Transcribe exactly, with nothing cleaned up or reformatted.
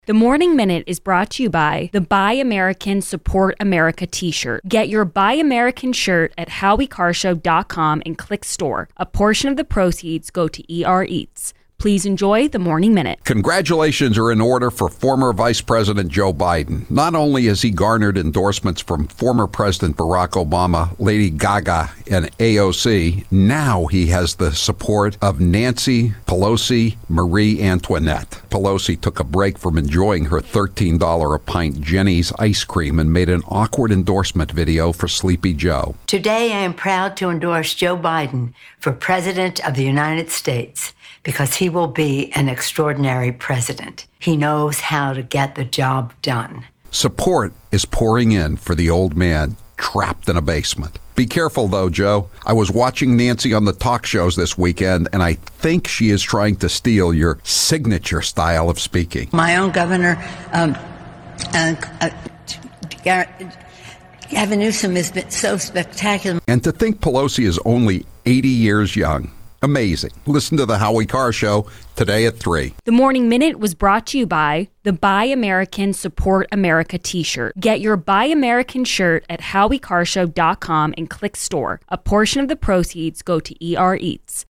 The Morning Minute is brought to you by the Buy American, Support America t-shirt. Get your Buy American shirt at howie carr show dot com and click store. A portion of the proceeds go to E R Eats. Please enjoy the Morning Minute. Congratulations are in order for former Vice President Joe Biden. Not only has he garnered endorsements from former President Barack Obama, Lady Gaga, and A O C, now he has the support of Nancy Pelosi, Marie Antoinette. Pelosi took a break from enjoying her thirteen dollars a pint Jenny's ice cream and made an awkward endorsement video for Sleepy Joe. Today I am proud to endorse Joe Biden for President of the United States, because he will be an extraordinary president. He knows how to get the job done. Support is pouring in for the old man trapped in a basement. Be careful, though, Joe. I was watching Nancy on the talk shows this weekend, and I think she is trying to steal your signature style of speaking. My own governor, um, uh, uh, Gavin Newsom has been so spectacular. And to think Pelosi is only eighty years young. Amazing. Listen to the Howie Carr Show today at three. The Morning Minute was brought to you by the Buy American, Support America t-shirt. Get your Buy American shirt at howie carr show dot com and click store. A portion of the proceeds go to E R Eats.